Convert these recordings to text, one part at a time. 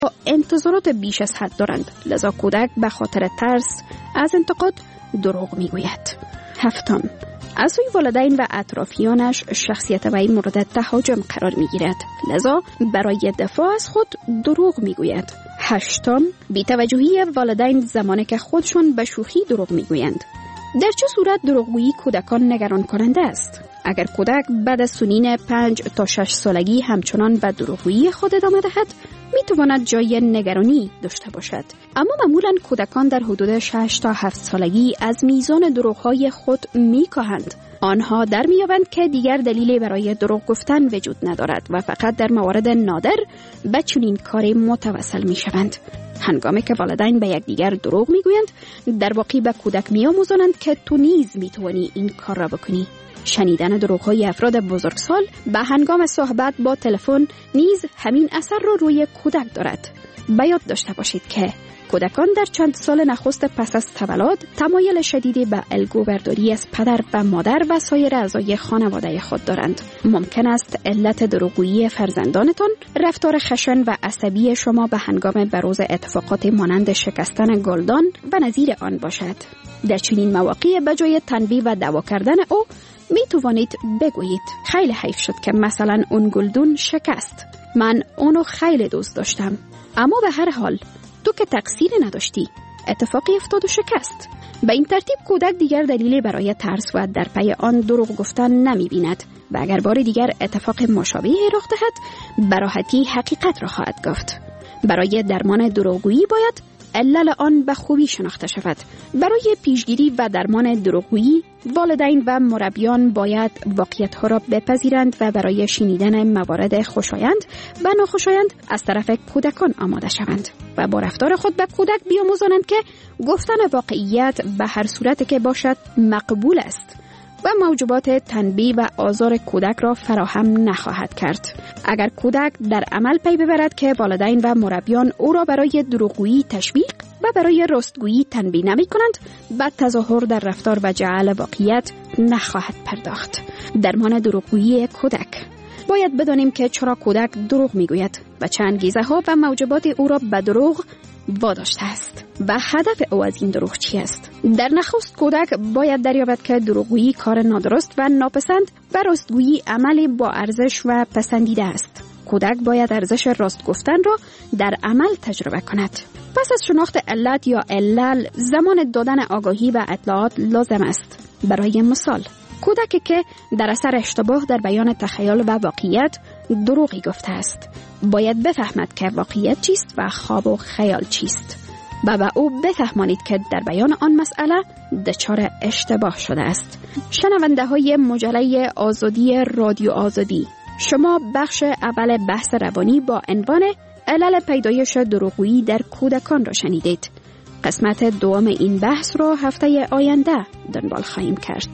انتظارات بیش از حد دارند، لذا کودک به خاطر ترس از انتقاد دروغ میگوید. 7. از سوی والدین و اطرافیانش شخصیت وی مورد تهاجم قرار میگیرد، لذا برای دفاع از خود دروغ میگوید. 8. بی‌توجهی والدین زمانی که خودشون به شوخی دروغ میگویند. در چه صورت دروغگویی کودکان نگران کننده است؟ اگر کودک بعد از سنین 5 تا 6 سالگی همچنان به دروغگویی خود ادامه دهد، میتواند جای نگرانی داشته باشد. اما معمولاً کودکان در حدود 6 تا 7 سالگی از میزان دروغ‌های خود میکاهند. آنها در میابند که دیگر دلیلی برای دروغ گفتن وجود ندارد و فقط در موارد نادر به چنین کاری متوسل میشوند. هنگامی که والدین به یکدیگر دروغ میگویند، در واقع به کودک میآموزانند که تو نیز میتوانی این کار را بکنی. شنیدن دروغ‌های افراد بزرگسال به هنگام صحبت با تلفن نیز همین اثر را روی کودک دارد. به یاد داشته باشید که کودکان در چند سال نخست پس از تولد تمایل شدیدی به الگوبرداری از پدر و مادر و سایر اعضای خانواده خود دارند. ممکن است علت دروغگویی فرزندانتان رفتار خشن و عصبی شما به هنگام بروز اتفاقات مانند شکستن گلدان و نظیر آن باشد. در چنین مواقع به جای تنبیه و دعوا کردن او می توانید بگویید خیلی حیف شد که مثلا اون گلدون شکست. من اونو خیلی دوست داشتم، اما به هر حال تو که تقصیری نداشتی، اتفاقی افتاد و شکست. به این ترتیب کودک دیگر دلیلی برای ترس و در پی آن دروغ گفتن نمی بیند و اگر بار دیگر اتفاق مشابهی رخ دهد، به راحتی حقیقت را خواهد گفت. برای درمان دروغگویی باید علل آن به خوبی شناخته شود. برای پیشگیری و درمان دروغگویی، والدین و مربیان باید واقعیت‌ها را بپذیرند و برای شنیدن موارد خوشایند و ناخوشایند از طرف کودکان آماده شوند و با رفتار خود به کودک بیاموزانند که گفتن واقعیت به هر صورت که باشد مقبول است و موجبات تنبیه و آزار کودک را فراهم نخواهد کرد. اگر کودک در عمل پی ببرد که والدین و مربیان او را برای دروغگویی تشویق و برای راستگویی تنبیه نمی کنند، بعد تظاهر در رفتار و جعل واقعیت نخواهد پرداخت. درمان دروغگویی کودک. باید بدانیم که چرا کودک دروغ میگوید و چه انگیزه ها و موجبات او را به دروغ واداشته است و هدف او از این دروغ چی است. در نخست کودک باید دریابد که دروغگویی کار نادرست و ناپسند و راستگویی عملی با ارزش و پسندیده است. کودک باید ارزش راست گفتن را در عمل تجربه کند. پس از شناخت علت یا علل، زمان دادن آگاهی و اطلاعات لازم است. برای مثال، کودکی که در اثر اشتباه در بیان تخیل و واقعیت دروغی گفته است، باید بفهمد که واقعیت چیست و خواب و خیال چیست و به او بفهمانید که در بیان آن مسئله دچار اشتباه شده است. شنونده های مجله آزادی رادیو آزادی، شما بخش اول بحث روانی با عنوان علل پیدایش دروغگویی در کودکان را شنیدید. قسمت دوم این بحث را هفته آینده دنبال خواهیم کرد.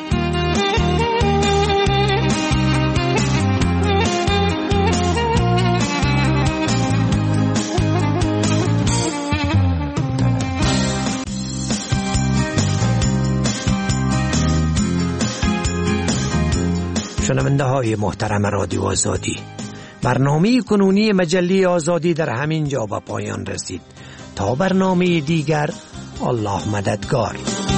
شنونده های محترم رادیو آزادی، برنامه کنونی مجله آزادی در همین جا به پایان رسید. تا برنامه دیگر، الله مددگار.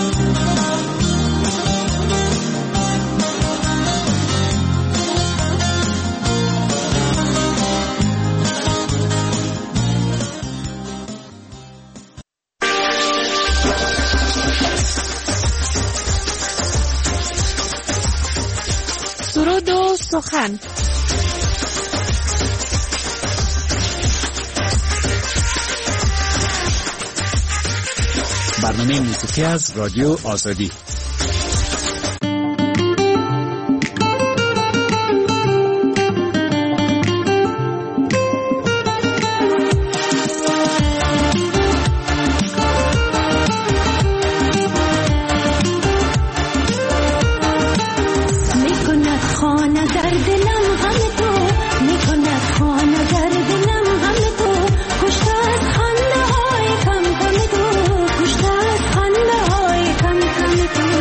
سرود و سخن. برنامه موسیقی از رادیو آزادی. خنده های کم کم تو، کشته از خنده های کم کم تو.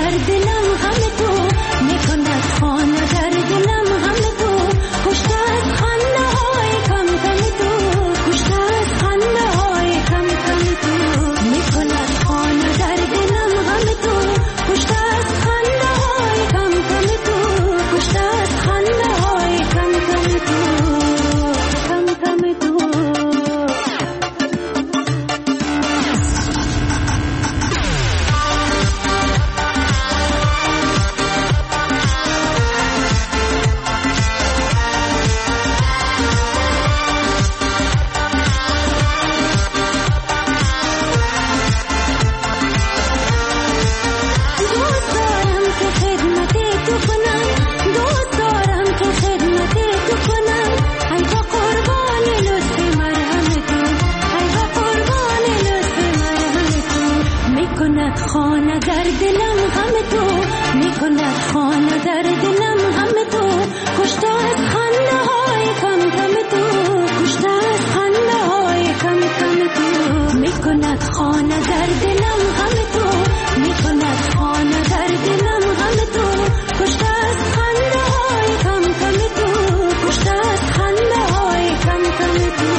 در دلم غم تو میکند خانه در دلم غم تو کشته از خنده های کم کم تو کشته از خنده های کم کم تو میکند خانه در دلم غم تو کشته از خنده های کم کم تو کشته از خنده های کم کم تو کم کم تو خانه در دلم غم تو میکند خانه در دلم غم تو کشته از خنده های کم کم تو کشته از خنده های کم کم تو میکند خانه در دلم غم تو میکند خانه در دلم غم تو کشته از خنده های کم کم تو کشته از خنده های کم کم تو.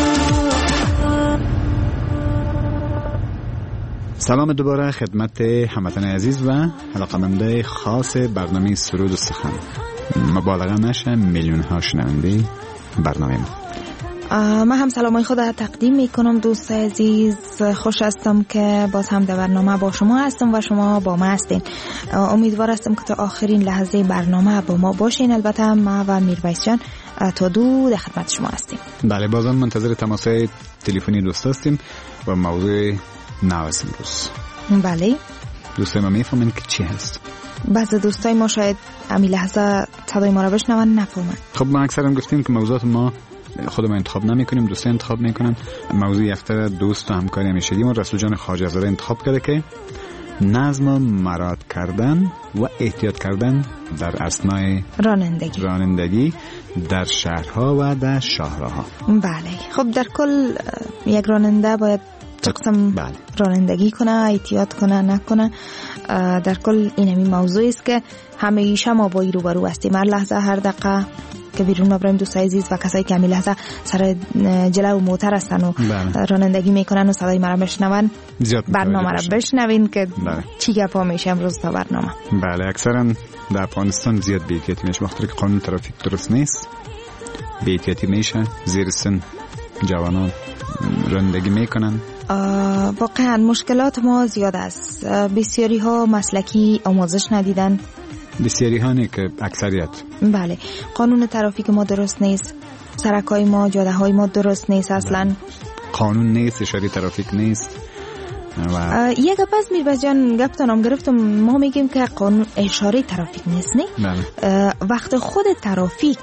سلام دوباره خدمت هموطن عزیز و علاقه‌مندای خاص برنامه سرود و سخن. مبالغه نشه میلیون ها شنونده برنامه ما. من هم سلامای خود را تقدیم میکنم دوست عزیز. خوش هستم که باز هم در برنامه با شما هستم و شما با ما هستین. امیدوار هستم که تا آخرین لحظه برنامه با ما باشین. البته ما و میرویس جان تا دو در خدمت شما هستیم. بله بازم منتظر تماسهای تلفنی دوست هستیم و موضوع نوست امروز. بله دوستای ما میفهمن که چی هست. بعضی دوستای ما شاید امی لحظه صدای ما را بشنون نفهمن. خب ما اکثرا گفتیم که موضوعات ما خود ما انتخاب نمی کنیم، دوستا انتخاب میکنن. موضوع هفته دوست و همکاری همیشگی ما رسول جان خواجه زاده انتخاب کرده که نظم و مراعات کردن و احتیاط کردن در اثناء رانندگی در شهرها و در شاهراها. بله خب در کل یک راننده باید چه قسم رانندگی کنه، احتیاط کنه نکنه. در کل این همین موضوعی است که همیشه ما با رو برو هستیم. هر لحظه هر دقیقه که بیرون مبریم دوست عزیز و کسایی که همین لحظه سر جلو موتر هستن و رانندگی میکنن و صدای ما را بشنون برنامه را بشنوین که چی گپا میشه امروز تا برنامه. بله اکثرا در افغانستان زیاد بی‌احتیاطی میشه، وقتی که قانون ترافیک درست نیست بی‌احتیاطی میشه، زیر سن جوانان رانندگی میکنن. واقعا مشکلات ما زیاد است. بسیاری ها مسلکی آموزش ندیدن، بسیاری ها نه که اکثریت. بله قانون ترافیک ما درست نیست، سرکای ما جاده های ما درست نیست اصلا. قانون نیست، اشاره ترافیک نیست. و یک گپ از میرویس جان گفتم گرفتم ما میگیم که قانون اشاره ترافیک نیست نه. وقت خود ترافیک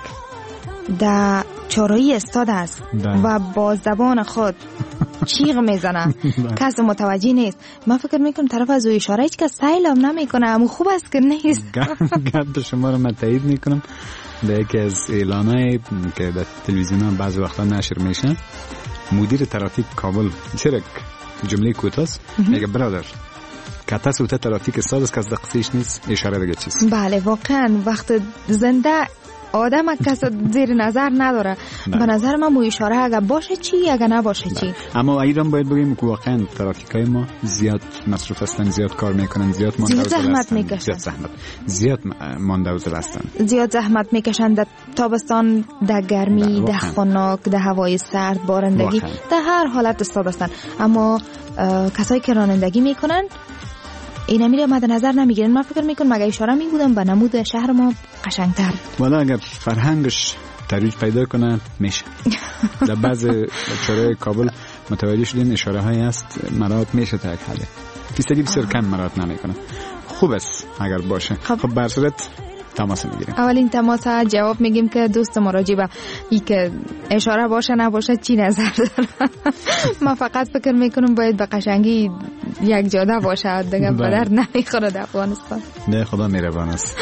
در چهارراهی استاد است و با زبان خود چیغ میزنه کس متوجه نیست. من فکر میکنم طرف از او اشاره هیچ کس سیل هم نمیکنه، اما خوب است که نیست. گپ شما رو من تایید میکنم. در یکی از اعلانای که در تلویزیون ها بعضی وقتا نشر میشه مدیر ترافیک کابل چرا جمله کوتاست میگه برادر کتا سوته ترافیک استاد است که از دقیقش نیست اشاره دیگه چیست. بله واقعا وقت زنده آدم کس زیر نظر نداره. به نظر من مو اشاره اگه باشه چی اگه نباشه چی. اما ایران باید بگیم که واقعا ترافیکای ما زیاد مصروف هستن، زیاد کار میکنن، زیاد زحمت میکشن، زیاد ماندوزل هستن، زیاد زحمت میکشن در تابستان، در گرمی، در خنک، در هوای سرد، بارندگی، در هر حالت استاد هستن. اما کسایی که رانندگی میکنن اینا میره مد نظر نمیگیرن. من فکر میکنم مگه اشاره میبودم به نمود شهر ما قشنگتر. والا اگر فرهنگش ترویج پیدا کنه میشه. در بعض چهارراه کابل متوجه شدین اشاره هایی هست مراعات میشه تا یک حده، فیصدی بسیار کم مراعات نمیکنه. خوب است اگر باشه. خب بر صورت تماس میگیریم. اولین تماس جواب میگیم که دوست مراجع به ای که اشاره باشه نباشه چی نظر داره. من فقط فکر میکنم باید به قشنگی یک جاده باشه دیگه بدر نمیخوره در افغانستان. نه خدا مهربان است.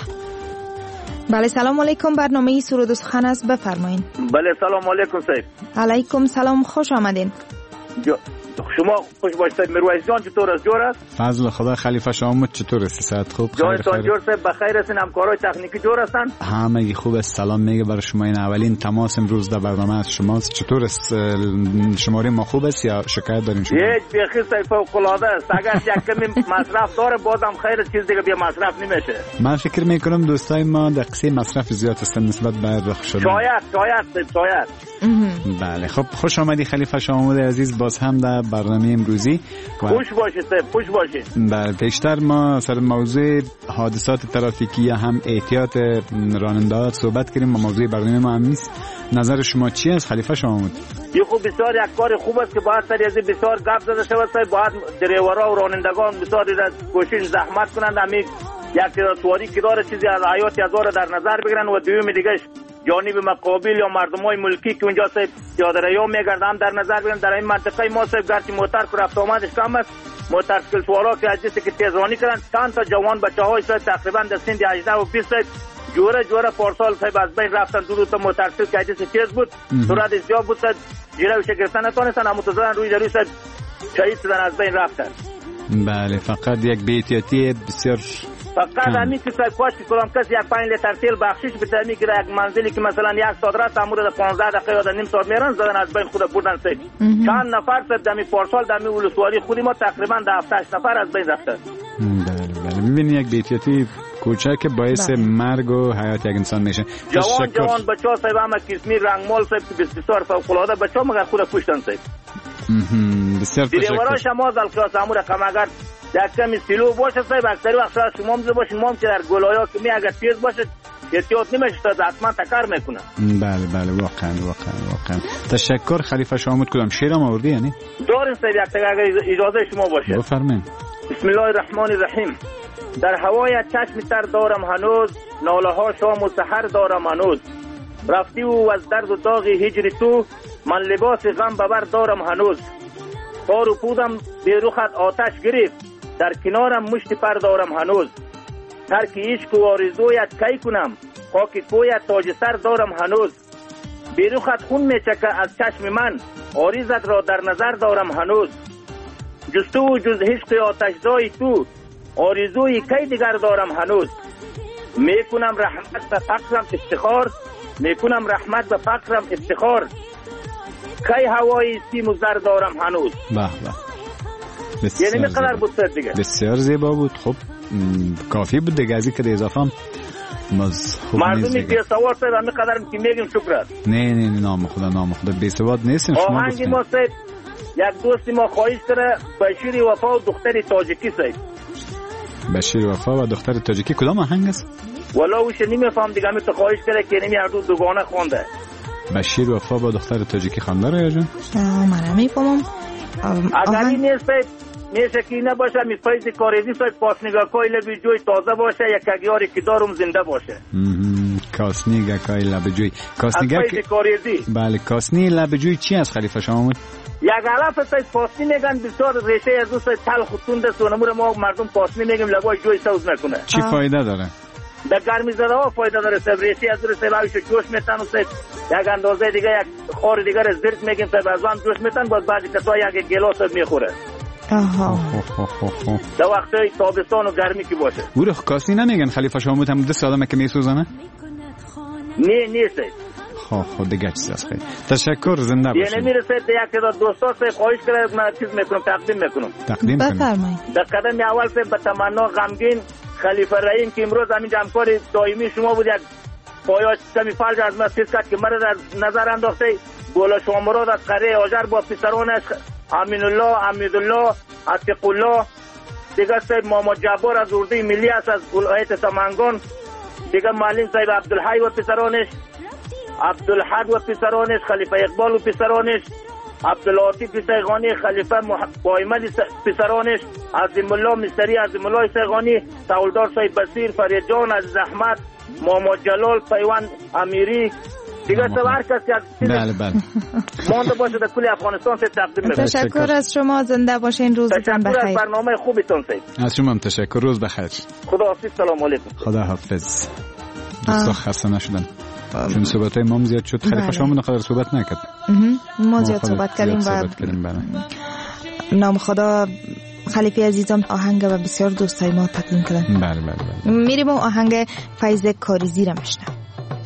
بله سلام علیکم، برنامه سرود و سخن است، بفرمایید. بله سلام علیکم صاحب. علیکم سلام، خوش آمدین. شما خوش باشید. میرویس جان چطور است؟ جور است؟ فضل خدا. خلیفه شامت چطور است؟ صحت خوب؟ جانتان جور است؟ بخیر هستین؟ همکارای تکنیکی جور هستن؟ همگی خوب است. سلام میگه برای شما. این اولین تماس امروز در برنامه از شماست. چطور است؟ شماره ما خوب است یا شکایت دارین شما؟ هیچ بخیر فوق العاده است. اگر یک کمی مصرف داره بازم خیر، چیز دیگه بیا مصرف نمیشه. من فکر میکنم دوستای ما در قصه مصرف زیاد هستن نسبت به رخ شدن. شاید. بله خب خوش آمدی خلیفه شامود عزیز باز هم در برنامه امروزی. خوش باشید. بله پیشتر ما سر موضوع حادثات ترافیکی یا هم احتیاط راننده‌ها صحبت کردیم. موضوع برنامه ما هم نیست. نظر شما چی است خلیفه شامود؟ این خوب بسیار یک کار خوب است که باید سر از بسیار گپ زده شود. باید دریورها و رانندگان بسیار کوشش زحمت کنند. همین یک سواری که داره چیزی از حیات یزار در نظر بگیرن و دوم دیگه جانب مقابل یا مردمای ملکی که اونجا پیاده‌روی میگردن در نظر بگیرن. در این منطقه ما گرچه موتر که رفت آمدش کم است، موتورسیکل سوارا که از جنسی که تیزرانی کردن چند تا جوان بچه‌های تقریبا در سن 18 و 20 جوره پارسال از بین رفتن. دو تا موتورسیکل که از جنسی تیز بود سرعت زیاد بود، جلوش گرفتن نتونستن، اما تو روی شهید شدن، از بین رفتن. بله فقط یک بی‌احتیاطی بسیار فقط همین که پاش کلام کسی یک 5 لیتر تیل بخشش بده میگیره. یک منزلی که مثلا یک ساعت رفت امور 15 دقیقه یا نیم ساعت میرن زدن از بین خود بردن سید. چند نفر دمی پارسال دمی ولسوالی خودی ما تقریبا 7-8 نفر از بین رفتن. بله میبینی یک بی‌احتیاطی کوچک باعث مرگ و حیات یک انسان میشه. جوان بچه‌ها صاحب هم کسمی رنگمال صاحب که بسیار فوق العاده بچه‌ها مگر خود کشتن صاحب. بسیار تشکر. دیوارا شما از کلاس امور رقم اگر یک کمی سیلو باشه صاحب اکثر وقت شما میذاره باشین ما که در گلایا که می اگر تیز باشه احتیاط نمیشه تا حتما تکر میکنه. بله واقعا تشکر خلیفه شامود. کدام شعرم آوردی یعنی؟ دارین صاحب یک اگر اجازه شما باشه. بفرمایید. بسم الله الرحمن الرحیم. در هوای چشم تر دارم هنوز، ناله ها شام و سحر دارم هنوز. رفتی و از درد و داغ هجر تو، من لباس غم ببر دارم هنوز. پار و پودم به رخت آتش گرفت، در کنارم مشت پر دارم هنوز. ترک عشق و آرزویت کی کنم، خاک کویت تاج سر دارم هنوز. به رخت خون میچکه از چشم من، آریزت را در نظر دارم هنوز. جستو و جز عشق آتشزای تو، آرزوی کی دیگر دارم هنوز. میکنم رحمت به فقرم افتخار، میکنم رحمت به فقرم افتخار. کی هوای سیم و زر دارم هنوز. به یعنی میقدر بود دیگه. بسیار زیبا بود. خب کافی بود دیگه، از این که اضافه هم مردمی بی‌سواد صاحب میقدر که میگیم شکر است. نه نام خدا بی‌سواد نیستین شما. آهنگ ما صاحب یک دوستی ما خواهش کرده بشیر وفا و دختر تاجیکی صاحب. بشیر وفا و دختر تاجیکی کدام آهنگ است؟ والا اوش نمیفهم دیگه، می تو خواهش کرده که نمی هر دو دوگانه خوانده. بشیر وفا با دختر تاجیکی خوانده رو یا جان؟ من نمیفهمم. اگر این نیست میشه که نباشه می فیض کاریزی صاحب پاسنگاکای لبی جوی تازه باشه، یک اگیاری که دارم زنده باشه. کاسنیگاکای لب جوی. کاسنیگا کاریزی. بله کاسنی لب جوی چی از خلیفه شامود؟ یک علف صاحب پاسنی میگن بسیار ریشه از اون صاحب تلخ و تند است و نمور ما مردم پاسنی میگیم لبای جوی سوز میکنه. چی فایده داره؟ در گرمی زده ها فایده داره صاحب. ریشه از اون صاحب جوش میتن و صاحب یک اندازه دیگه یک خار دیگه زرد میگیم صاحب از اون جوش میتن، باز بعضی کسا یک گلاس میخوره. در وقتی تابستان و گرمی که باشه. او کاسنی نمیگن خلیفه شامود هم دست آدمه که میسوزانه؟ نه نیست. خود دیگه چیز است. خیلی تشکر، زنده باشید. یعنی میرسه یک از دوستا سے خواهش کرده من چیز میکنم تقدیم بفرمایید. در قدم اول سے به تمنا غمگین خلیفه رحیم که امروز همین همکار دائمی شما بود، یک پایاج کمی فلج از من سیز کرد که مرا در نظر انداخته. گل شامراد از قره آجر با پسرانش امین الله، حمیدالله، عتیق الله، دیگه صاحب محمد جبار از اردوی ملی است از ولایت سمنگان، دیگه معلم صاحب عبدالحی و پسرانش، عبدالحد و پسرانش، خلیفه اقبال و پسرانش، عبدالعاطف سیغانی، خلیفه محمد پسرانش، عظیم الله مستری، عظیم الله سیغانی، سولدار صاحب بصیر، فرید جان از احمد، محمد جلال، پیوند امیری، دیگه هر کسی بله مانده باشه در کل افغانستان سے تقدیم می‌کنم. تشکر از شما، زنده باشین، روزتون بخیر. تشکر از برنامه خوبتون صاحب. از شما هم تشکر، روز بخیر. خداحافظ، سلام علیکم. خداحافظ. دوستا خسته نشدن چون صحبتای ما زیاد شد. خلیفه شامون قدر صحبت نکرد. ما زیاد صحبت کردیم. نام خدا خلیفه عزیزم آهنگ و بسیار دوستای ما تقدیم کردن. بله بله بله. میریم و آهنگ فیض کاریزی را میشنویم.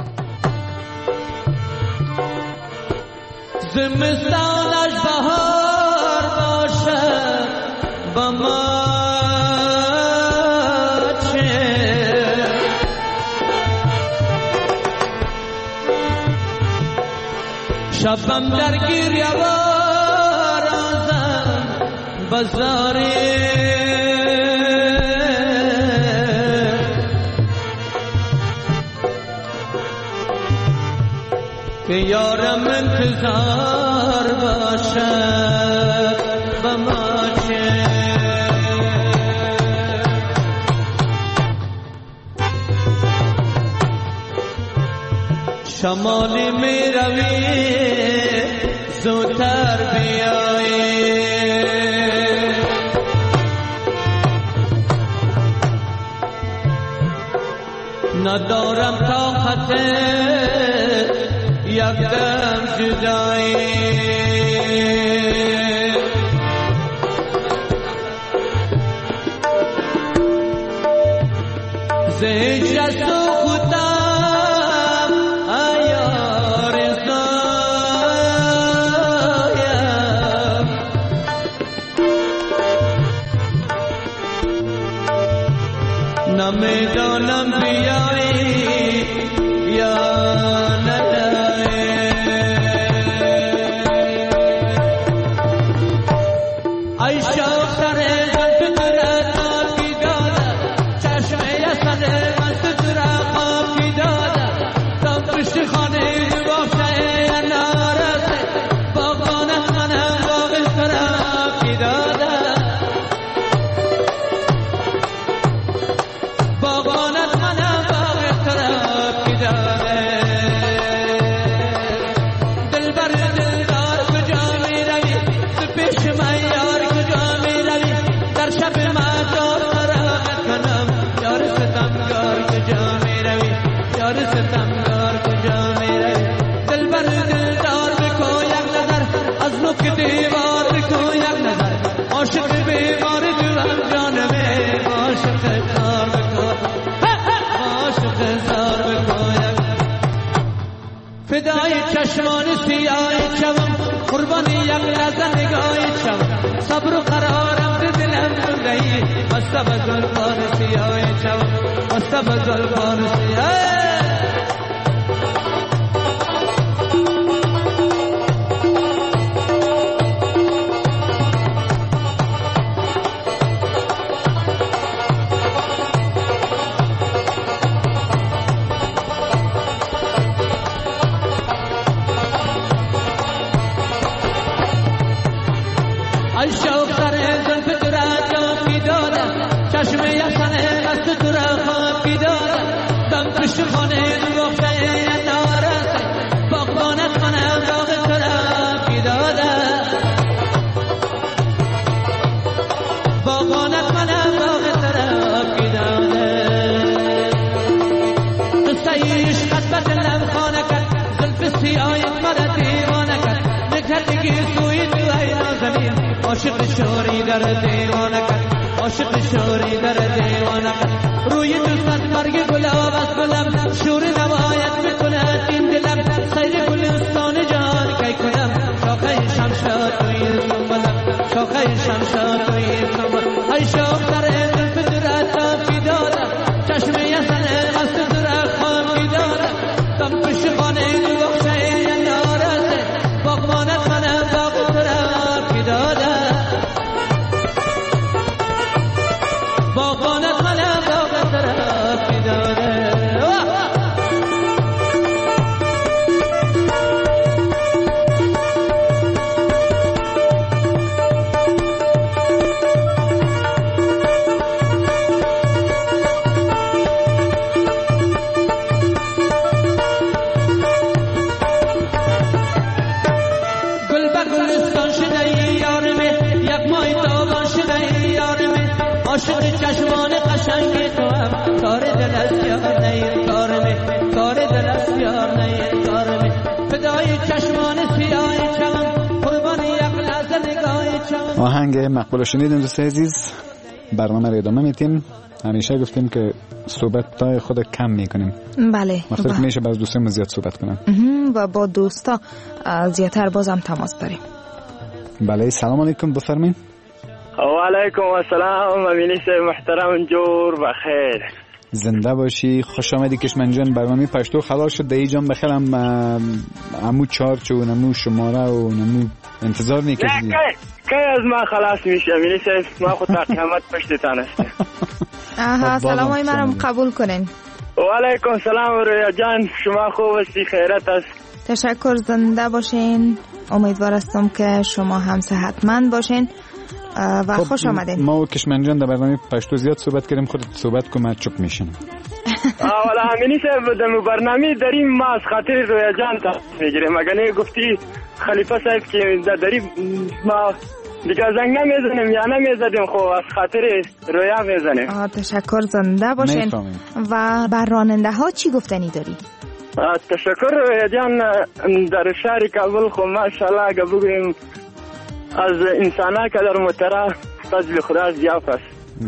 زمستانش بهار باشد با ما چه شبم در گریه‌وار آزم بزاری که یارم انتظار باشد با ما چه شمالی می روی زودتر بیایی ندارم طاقت یک دم جدایی زهج از تو خودم ایار زایم نمیدانم بیایی یا فدای چشمان سیاه چوم قربانی یک لحظه نگاه چوم صبر و قرارم به دلم بندهی مستب زلفان سیاه چوم مستب زلفان سیاه عاشق شوری در دیوانه کرد عاشق شوری در دیوانه کرد روی دوستت مرگ گلاب از گلم شور نوایت میکنه این دلم سیر گلستان جان کی کنم شاخه شمشاد توی سنبلم شاخه شمشاد توی سنبلم ای شوق در دل فدرت کافی دادم چشم یسن مست در خامی دادم دم پیش خانه بخشه نارسه باغبانت منم باغ ترافی دادم عاشق چشمان قشنگ تو هم کار دل است یار نه کار می کار دل است یار نه کار می فدای چشمان سیاه چمن قربان یک لحظه نگاه چمن آهنگ مقبول شنیدیم دوست عزیز. برنامه رو ادامه میتیم. همیشه گفتیم که صحبت خود کم میکنیم. بله. مختلف میشه باز دوستان زیاد صحبت کنن و با دوستا زیادتر بازم تماس داریم. بله سلام علیکم بفرمایید. و علیکم السلام امینی صاحب محترم جور بخیر. زنده باشی. خوش آمدی کشمن جان. برنامه پشتو خلاص شد دی جان بخیرم امو چارچ و نمو شماره و نمو انتظار میکشیدی. کی از ما خلاص میشه امینی صاحب؟ ما خود تا قیامت پشتتان است. آها سلام های منم قبول کنین. و علیکم سلام رویا جان، شما خوب هستی؟ خیرت است؟ تشکر. زنده باشین. امیدوار هستم که شما هم صحتمند باشین و خوش آمدین. ما و کشمن جان در برنامه پشتو زیاد صحبت کردیم. خودت صحبت کن من چپ میشینم. والا امینی صاحب در برنامه داریم ما از خاطر رویا جان تا میگیریم. اگر گفتی خلیفه صاحب که داریم ما دیگه زنگ نمیزنیم یا نمیزدیم، خب از خاطر رویا میزنیم. تشکر. زنده باشین. و بر راننده ها چی گفتنی داری؟ تشکر رویا جان. در شهر کابل خب ماشاءالله اگر بگویم از انسان‌ها که در موتره فضل خدا زیاد است.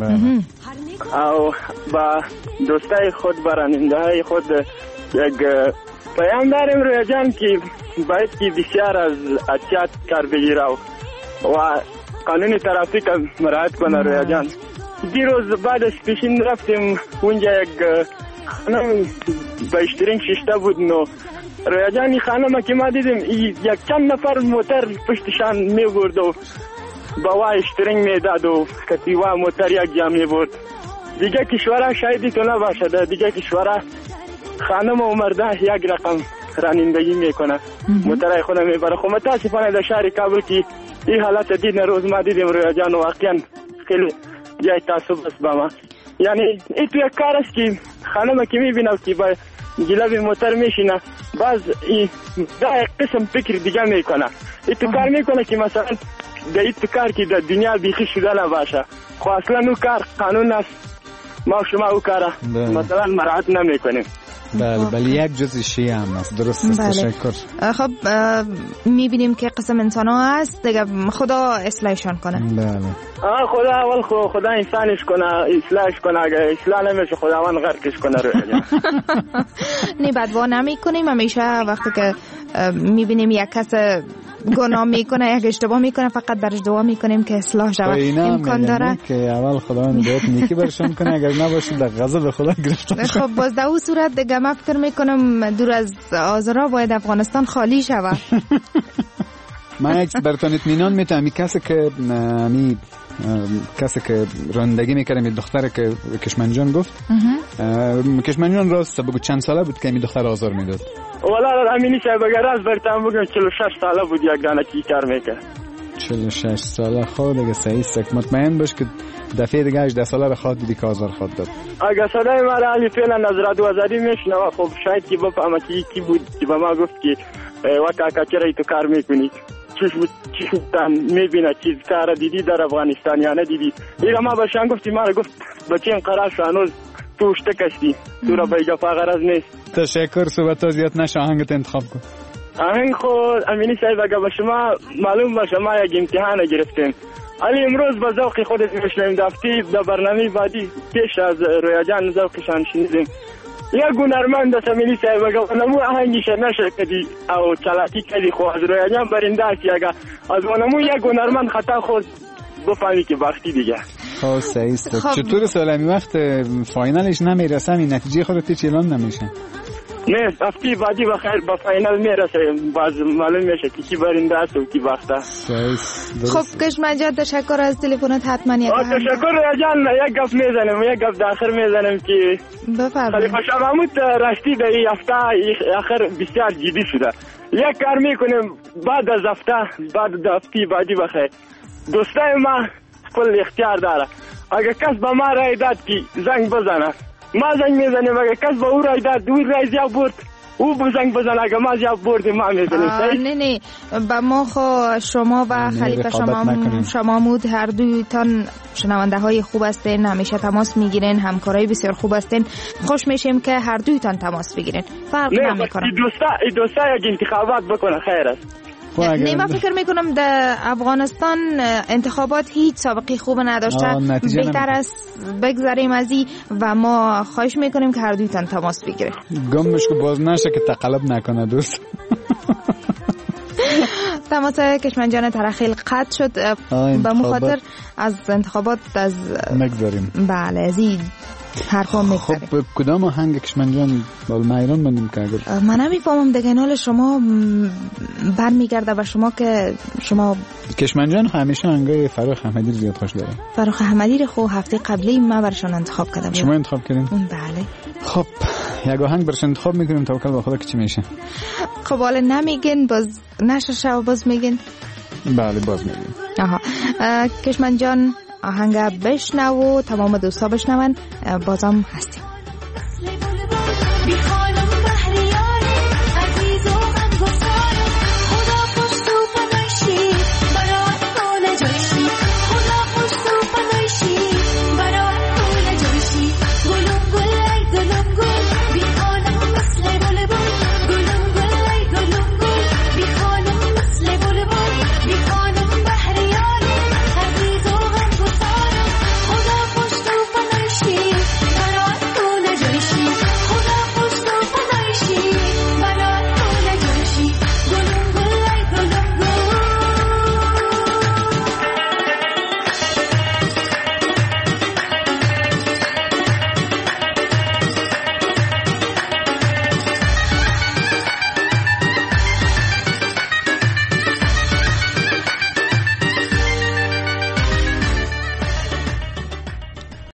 او با دوستای خود براننده خود یک پیام داریم رویا جان که باید که بسیار از احتیاط کار بگیره و قانون ترافیک مراعات کنه رویا جان. دیروز بعد از پیشین رفتیم اونجا یک خانم بیشترین ششته بود. نو رویا جان خانم که ما دیدیم یک چند نفر موتر پشتشان می برد و با وای اشترینگ می داد و کتی وای موتر یک جا می برد. دیگه کشورها شایدی تو نباشده. دیگه کشورها خانم و مرده یک رقم رانندگی میکنه، موترهای خود میبره. خب متاسفانه در شهر کابل که این حالت دید روز ما دیدیم رویا جان، واقعا خیلی جای تعصب است با ما. یعنی این تو یک کار است که خانم که میبینم که با جلوی موتر میشینه، باز این قسم فکر دیگه میکنه. این تو کار میکنه که مثلا در این تو کار که در دنیا بیخی شده نباشه. خب اصلا اون کار قانون است، ما شما او کاره مثلا مراعات نمیکنیم. بله یک جزء شیعه هم است. درست است. تشکر. خب میبینیم که قسم انسان ها هست دیگه، خدا اصلاحشان کنه. بله خدا اول خدا انسانش کنه، اصلاحش کنه. اگر اصلاح نمیشه خداوند غرقش کنه رویا. نه بدوا نمیکنیم. همیشه وقتی که میبینیم یک کس گناه میکنه، یک اشتباه میکنه، فقط برش دعا میکنیم که اصلاح شود. امکان داره که اول خداوند بهت نیکی برشون کنه، اگر نباشه در غضب خدا گرفتار. خب باز در اون صورت دیگه من فکر میکنم دور از آذرا باید افغانستان خالی شود. من یک براتون اطمینان میتونم کسی که رانندگی میکرد می دختر که کشمنجان گفت، کشمنجان راست بگو چند ساله بود که می دختر آزار میداد؟ والا امینی صاحب اگر از برتم بگم 46 ساله بود یک دانه کی کار میکرد. 46 ساله. خود دیگه صحیح است. مطمئن باش که دفعه دیگه 18 ساله را خواهد دیدی که آزار خواهد داد. اگر صدای مرا علی فعلا از رادیو آزادی میشنوه، خب شاید که بفهمه که کی بود که به ما گفت که وکاکا چرا تو کار میکنی، چی میبینه چیز کار دیدی در افغانستان یا ندیدی. اینا ما باشن گفتی ما را گفت بچه این قرار شو هنوز تو اشته کشتی تو را به گفا غرض نیست. تشکر. صحبت زیاد نشه. آهنگت انتخاب کن. آهنگ خود امینی صاحب اگر به شما معلوم باشه ما یک امتحان گرفتیم. علی امروز با ذوق خودت میشنیم دفتی در برنامه بعدی پیش از رویا جان ذوقشان شنیدیم. یک هنرمند است امینی صاحب اگر نمو آهنگش نشه کدی او چلاکی کدی خو از رویا جان برنده است. اگر از نمو یک هنرمند خطا خود بفهمی که وقتی دیگه. خب صحیح است. چطور سالمی وقت فاینالش نمیرسم این نتیجه خودت چه اعلام نمیشه؟ نه هفته بعدی بخیر با فاینال میرسه، باز معلوم میشه که کی برنده است و کی باخته. خب کشمن جان تشکر از تلفنت. حتما یک تشکر جان. یک گپ میزنم، یک گپ داخل میزنم که بفرمایید. خلیفه شاه محمود رشتی در این هفته آخر بسیار جدی شده. یک کار میکنیم بعد از هفته بعدی بخیر دوستای ما کل اختیار داره. اگر کس به ما رای داد که زنگ بزنه ما زنگ میزنیم. اگر کس به او رای داد او رای زیاد برد او زنگ بزنه. اگر ما زیاد بردیم ما میزنیم. نه با ما خو شما و خلیفه شاه محمود هر دویتان شنونده های خوب هستین، همیشه تماس میگیرین، همکارای بسیار خوب هستین. خوش میشیم که هر دویتان تماس بگیرین. فرق نمیکنه. این دوستا یک انتخابات بکنه خیر است. من فکر میکنم در افغانستان انتخابات هیچ سابقه خوب نداشته، بهتر است بگذاریم از این و ما خواهش میکنیم که هر دویتان تماس بگیره. گمش که باز نشه که تقلب نکنه دوست. تماس کشمن جان ترخیل قطع شد به مخاطر از انتخابات از مگذاریم. بله از این حرفا میگذاریم. خب کدام آهنگ کشمن جان بال مایران بندیم که اگر من نمیفهمم دیگه نال شما برمیگرده و شما که شما کشمن جان همیشه آهنگای فراخ احمدی زیاد خوش داره. فراخ احمدی رو هفته قبلی ما برشون انتخاب کردم. شما انتخاب کردین؟ بله. خب یک آهنگ برش انتخاب میکنیم توکل به خدا که چی میشه. خب حالا نمیگین باز نشه باز میگین؟ بله باز میگیم. آها کشمن جان آهنگ بشنو و تمام دوستا بشنون، بازم هستیم.